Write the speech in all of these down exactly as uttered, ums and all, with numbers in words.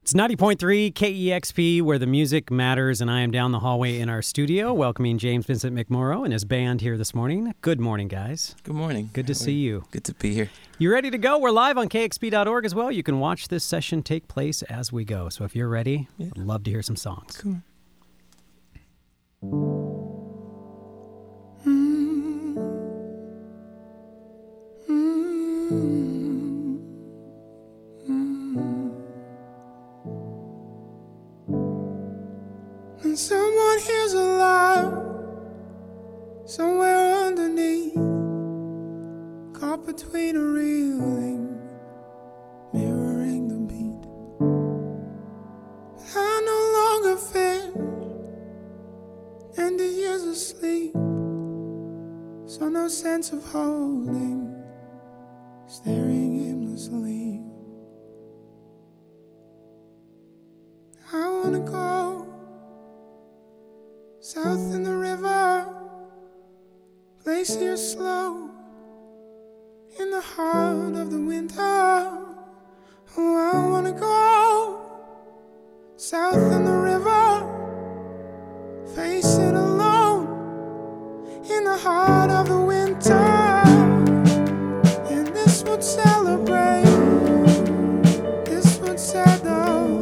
It's ninety point three K E X P, where the music matters, and I am down the hallway in our studio welcoming James Vincent McMorrow and his band here this morning. Good morning, guys. Good morning. Good to How see you. Good to be here. You ready to go? We're live on K X P dot org as well. You can watch this session take place as we go. So if you're ready, yeah. I'd love to hear some songs. Come on. Mm-hmm. And someone hears a loud somewhere underneath, caught between a reeling, mirroring the beat. But I no longer fit, and the years asleep, so no sense of holding, staring aimlessly. I wanna go south in the river, place here slow, in the heart of the winter. Oh, I wanna go south in the river, face it alone, in the heart of the winter. And this would celebrate, this would settle.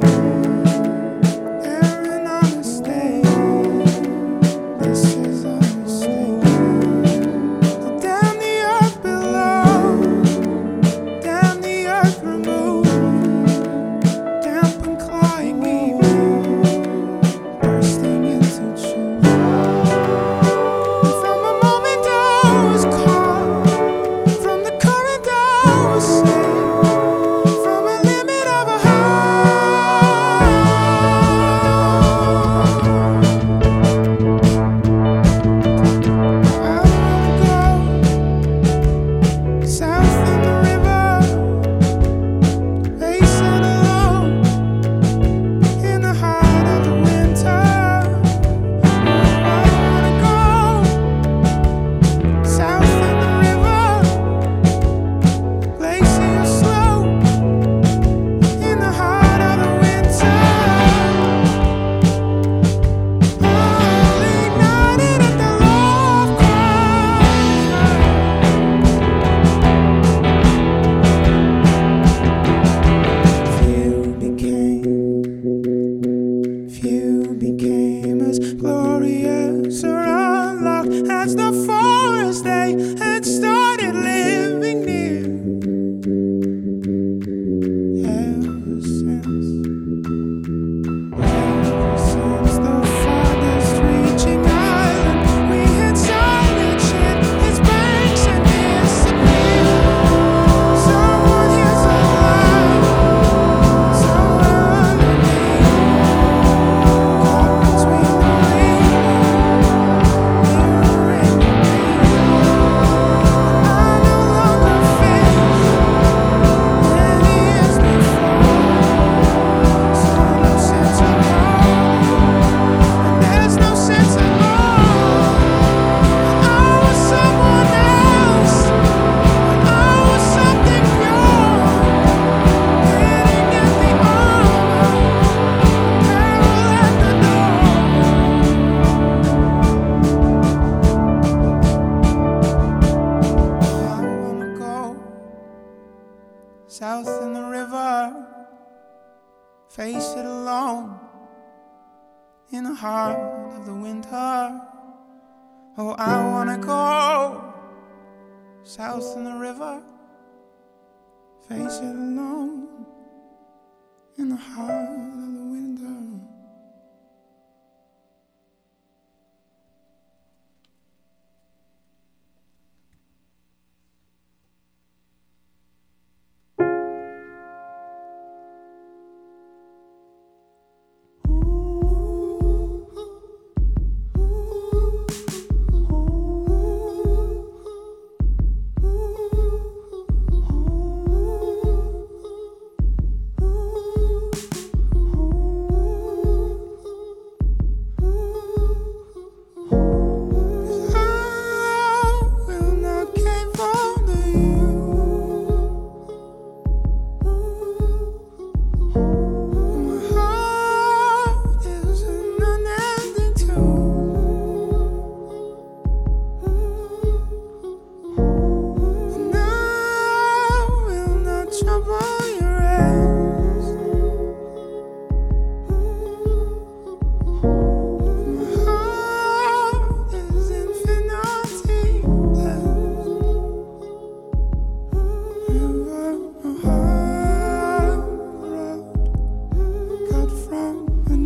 South in the river, face it alone, in the heart of the winter. Oh, I wanna go south in the river, face it alone, in the heart of the winter.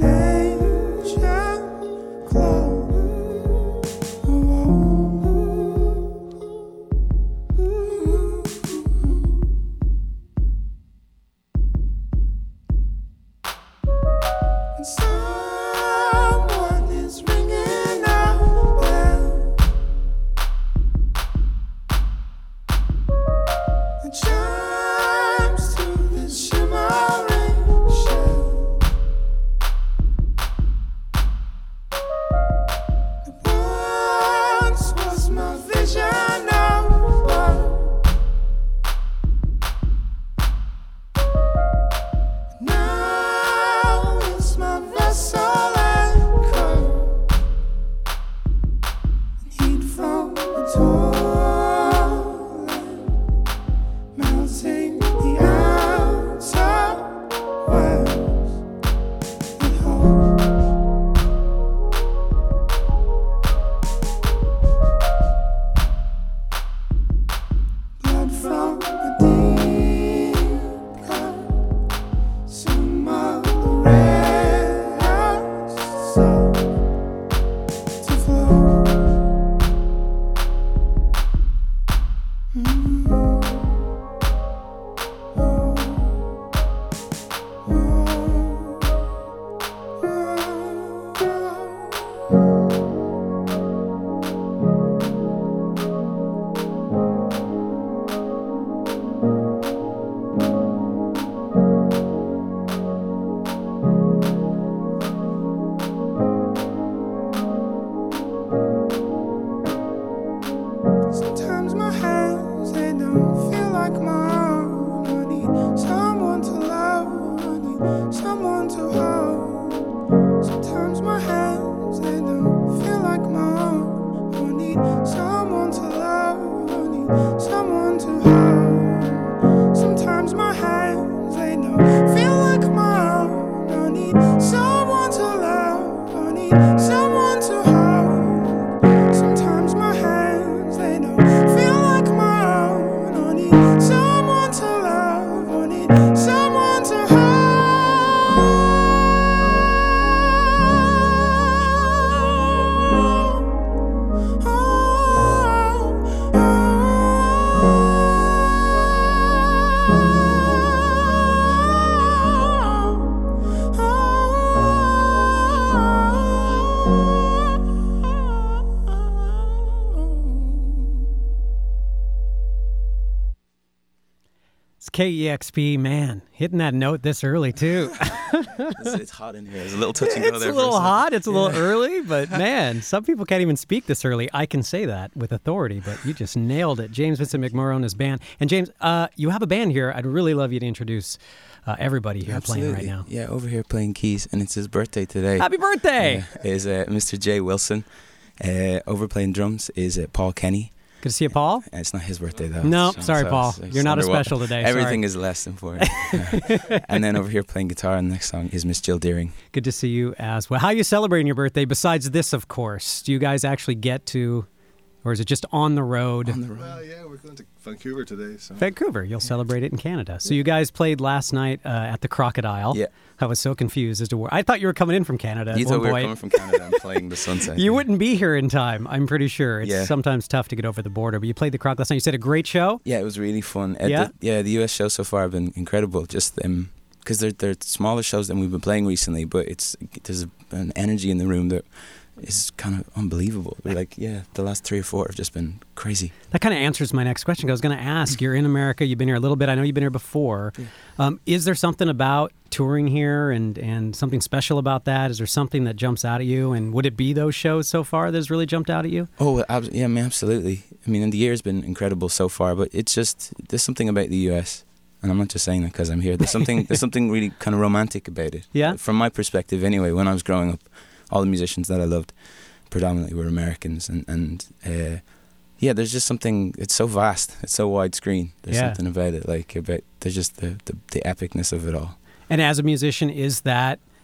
K E X P, man, hitting that note this early, too. it's, it's hot in here. There's a little touch and go it's there. It's a little for a hot. It's a little yeah. early, but man, some people can't even speak this early. I can say that with authority, but you just nailed it. James Vincent McMorrow and his band. And James, uh, you have a band here. I'd really love you to introduce uh, everybody here Absolutely. playing right now. Yeah, over here playing keys, and it's his birthday today. Happy birthday! Uh, is uh, Mister Jay Wilson. Uh, over playing drums is uh, Paul Kenny. Good to see you, Paul. Uh, it's not his birthday, though. No, so, sorry, so, Paul. so You're not a special today. Everything sorry. is less important. uh, and then over here playing guitar, and the next song is Miss Jill Deering. Good to see you as well. How are you celebrating your birthday besides this, of course? Do you guys actually get to, or is it just on the road? On the road. Well, yeah, we're going to Vancouver today. So. Vancouver. You'll celebrate it in Canada. So you guys played last night uh, at the Crocodile. Yeah. I was so confused as to where. I thought you were coming in from Canada. You at thought one we point. were coming from Canada and playing the Sunset. You wouldn't be here in time, I'm pretty sure. It's yeah. sometimes tough to get over the border. But you played the Croc last night. You said a great show? Yeah, it was really fun. Uh, yeah? The, yeah, the U S shows so far have been incredible. Just because um, they're, they're smaller shows than we've been playing recently, but it's there's a, an energy in the room that is kind of unbelievable. We're like, yeah, the last three or four have just been crazy. That kind of answers my next question. I was going to ask, you're in America, you've been here a little bit. I know you've been here before. Yeah. Um, is there something about touring here and, and something special about that? Is there something that jumps out at you? And would it be those shows so far that has really jumped out at you? Oh, ab- yeah, I mean, absolutely. I mean, and the year has been incredible so far, but it's just, there's something about the U S, and I'm not just saying that because I'm here. There's something, there's something really kind of romantic about it. Yeah. From my perspective anyway, when I was growing up, all the musicians that I loved predominantly were Americans, and, and uh, yeah, there's just something, it's so vast, it's so widescreen. There's yeah. something about it, like, about, there's just the, the, the epicness of it all. And as a musician, is that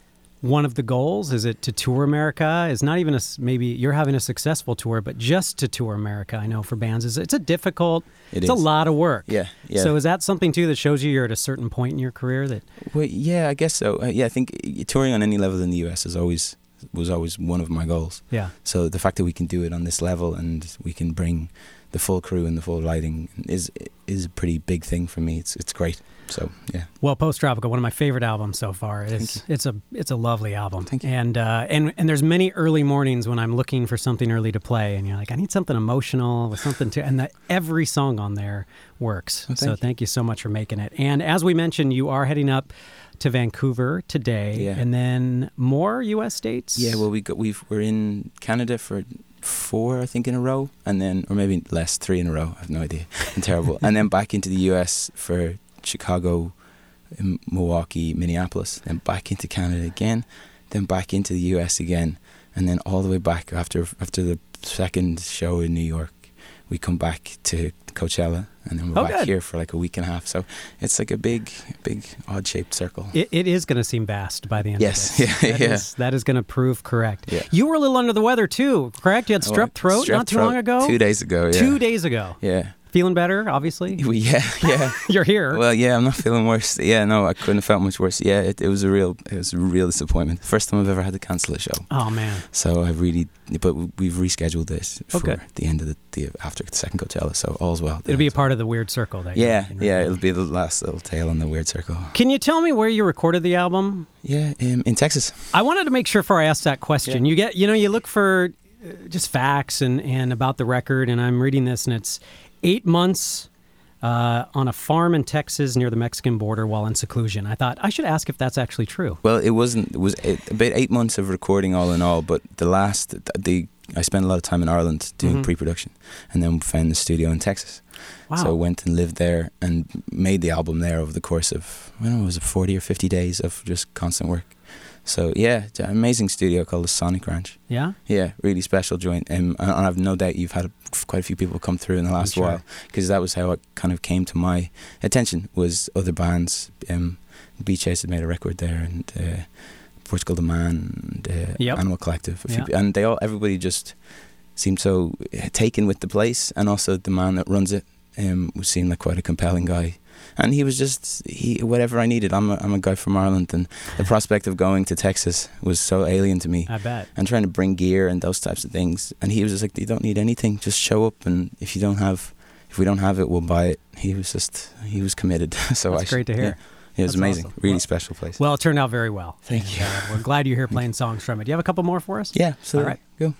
one of the goals? Is it to tour America? Is not even a s- maybe you're having a successful tour, but just to tour America. I know for bands, is it's a difficult. It it's is. a lot of work. Yeah, yeah. So is that something too that shows you you're at a certain point in your career that? Well, yeah, I guess so. Uh, yeah, I think uh, touring on any level in the U S is always was always one of my goals. Yeah. So the fact that we can do it on this level and we can bring the full crew and the full lighting is is a pretty big thing for me. It's it's great. So yeah. Well, Post Tropical, one of my favorite albums so far. It's it's a it's a lovely album. Thank you. And uh, and and there's many early mornings when I'm looking for something early to play, and you're like, I need something emotional with something to, and that every song on there works. Well, thank so you. thank you so much for making it. And as we mentioned, you are heading up to Vancouver today, Yeah. and then more U S states. Yeah. Well, we got we've we're in Canada for four, I think, in a row, and then or maybe less, three in a row. I have no idea. I'm terrible. And then back into the U S for Chicago, M- Milwaukee, Minneapolis, then back into Canada again, then back into the U S again, and then all the way back after after the second show in New York, we come back to Coachella, and then we're Oh, back good. here for like a week and a half. So it's like a big, big, odd-shaped circle. It, it is going to seem vast by the end Yes. of this. Yeah, That yeah. is- that is going to prove correct. Yeah. You were a little under the weather too, correct? You had Oh, strep throat strep not too throat long ago? Two days ago, yeah. Two days ago. Yeah. Feeling better, obviously? Well, yeah, yeah. You're here. Well, yeah, I'm not feeling worse. Yeah, no, I couldn't have felt much worse. Yeah, it, it was a real, it was a real disappointment. First time I've ever had to cancel a show. Oh, man. So I really, but we've rescheduled this for Okay. the end of the, the after the second Coachella. So all's well. It'll be a part of the weird circle. That you're Yeah, making right yeah, now. it'll be the last little tail on the weird circle. Can you tell me where you recorded the album? Yeah, um, in Texas. I wanted to make sure before I asked that question. Yeah. You get, you know, you look for uh, just facts and, and about the record, and I'm reading this, and it's eight months uh, on a farm in Texas near the Mexican border while in seclusion. I thought I should ask if that's actually true. Well, it wasn't. It was eight, about eight months of recording all in all. But the last, the I spent a lot of time in Ireland doing Mhm. pre-production, and then found the studio in Texas. Wow. So I went and lived there and made the album there over the course of, I don't know, was it forty or fifty days of just constant work. So yeah, it's an amazing studio called the Sonic Ranch. Yeah? Yeah, really special joint. Um, and I've no doubt you've had a, quite a few people come through in the last sure. while, because that was how it kind of came to my attention, was other bands. Um, Beach Chase had made a record there, and uh, Portugal the Man, and uh, Yep. Animal Collective, a few, Yeah. pe- and they all, everybody just seemed so taken with the place, and also the man that runs it um, seemed like quite a compelling guy. And he was just he whatever I needed. I'm a, I'm a guy from Ireland, and the prospect of going to Texas was so alien to me. I bet. And trying to bring gear and those types of things. And he was just like, you don't need anything, just show up, and if you don't have, if we don't have it, we'll buy it. He was just, he was committed. so That's I should- great to hear. Yeah, it was That's amazing. awesome. Really Well- special place. Well, it turned out very well. Thank And, you. uh, we're glad you're here playing songs from it. Do you have a couple more for us? Yeah, so All right. go.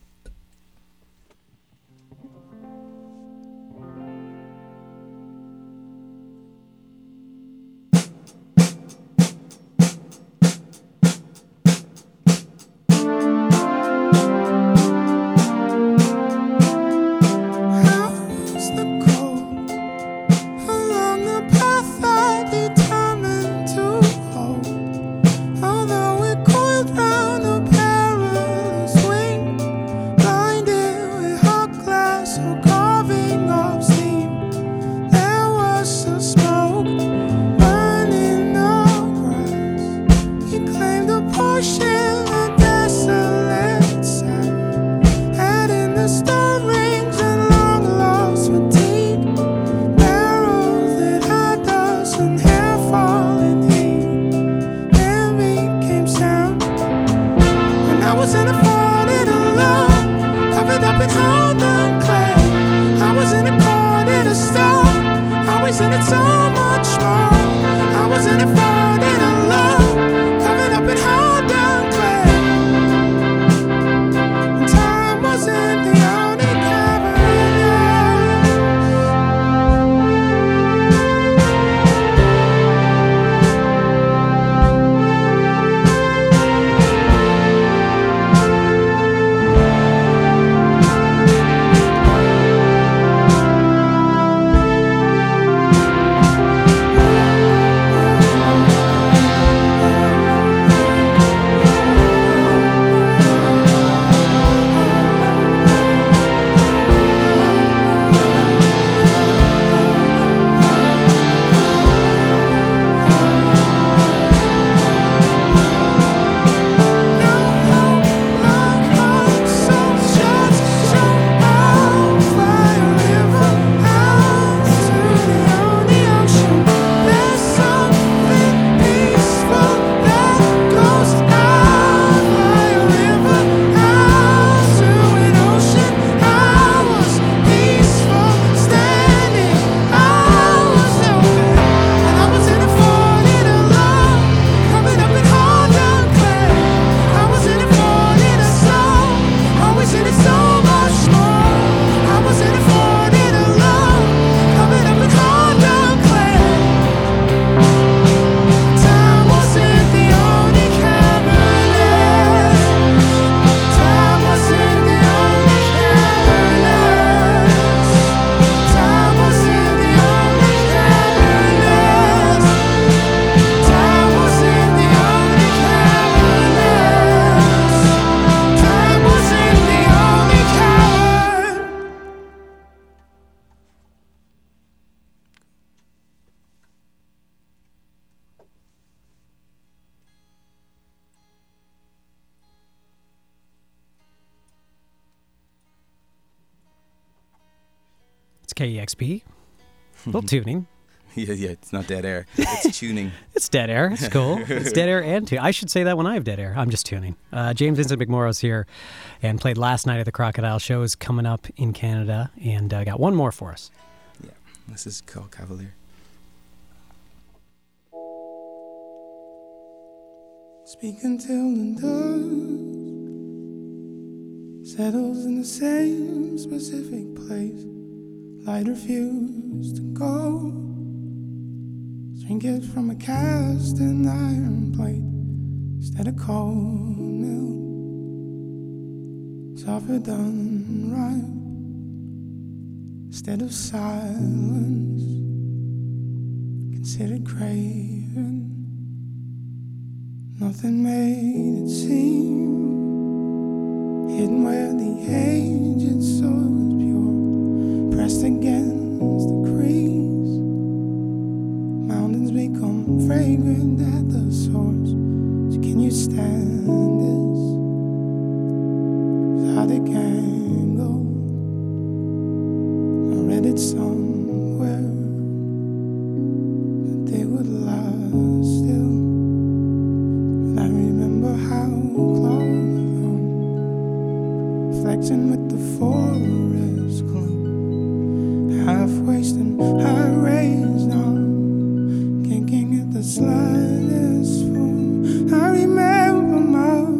How's the cold along the path I determined to hold? Although it coiled round a perilous wing, blinded with hot glass or carving of steam, there was a smoke burning the grass. He claimed a portion of desolate sand, had in the stirrings and long lost fatigue, barrels that had dust and hair falling heat. Then became sound when I was in a folded alone, covered up in golden clay. I was in a corded stone, I was in it so much more. I was in a folded alone, covered up in golden clay. K E X P. A little tuning. Yeah, yeah, it's not dead air. It's tuning. It's dead air. It's cool. It's dead air and tuning. I should say that when I have dead air. I'm just tuning. Uh, James Vincent McMorrow's here and played last night at the Crocodile Show. Is coming up in Canada, and uh, got one more for us. Yeah, this is called Cavalier. Speak until the dust settles in the same specific place. Light refuse to go. Drink it from a cast and iron plate instead of cold milk. Suffered unripe instead of silence. Considered craving. Nothing made it seem hidden where the aged soul is pure. Pressed against the crease, mountains become fragrant at the source. So can you stand this? How they can go? I read it somewhere that they would last still. But I remember how close flexing with the forest gloom. Half wasting, high raised arm, kicking at the slightest form. I remember my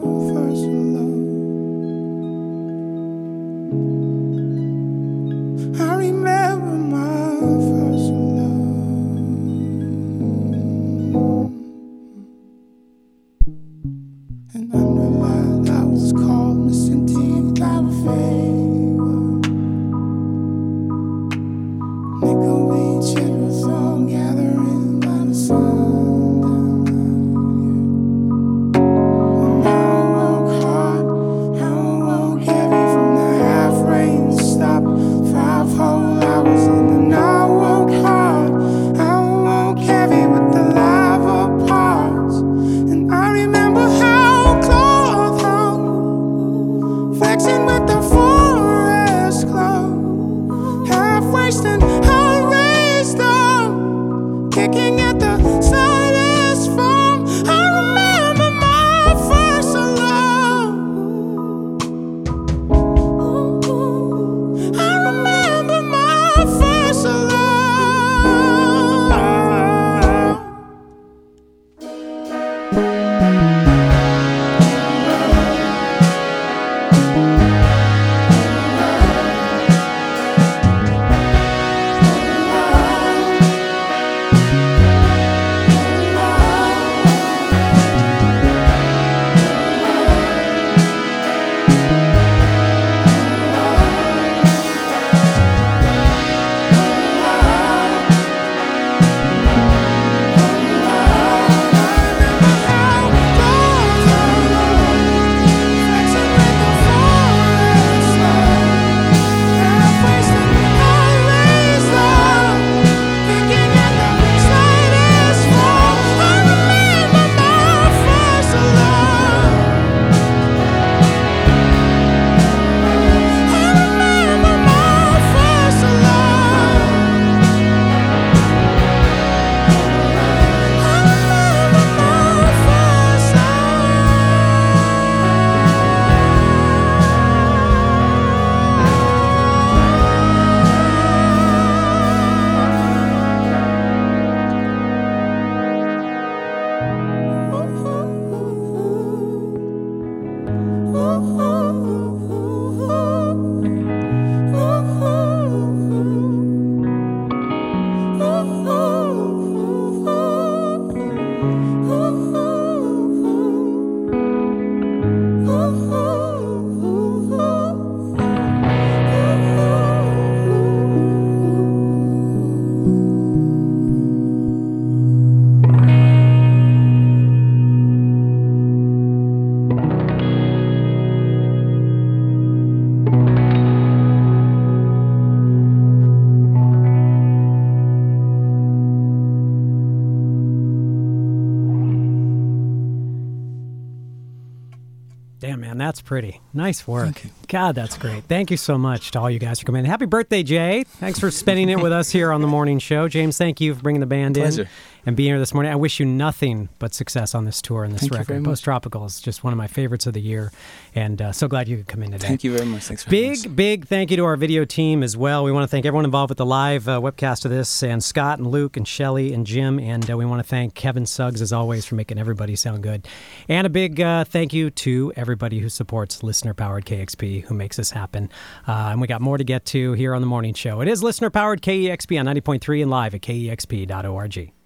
Damn, man, that's pretty. Nice work. God, that's great. Thank you so much to all you guys for coming in. Happy birthday, Jay. Thanks for spending it with us here on the morning show. James, thank you for bringing the band Pleasure. in and being here this morning. I wish you nothing but success on this tour and this Thank you record. very much. Post Tropical is just one of my favorites of the year, and uh, so glad you could come in today. Thank you very much. Thanks for having us. Big, big thank you to our video team as well. We want to thank everyone involved with the live uh, webcast of this, and Scott and Luke and Shelly and Jim, and uh, we want to thank Kevin Suggs, as always, for making everybody sound good. And a big uh, thank you to everybody who supports listener-powered K X P, who makes this happen. Uh, and we got more to get to here on The Morning Show. It is listener-powered K E X P on ninety point three and live at K E X P dot org.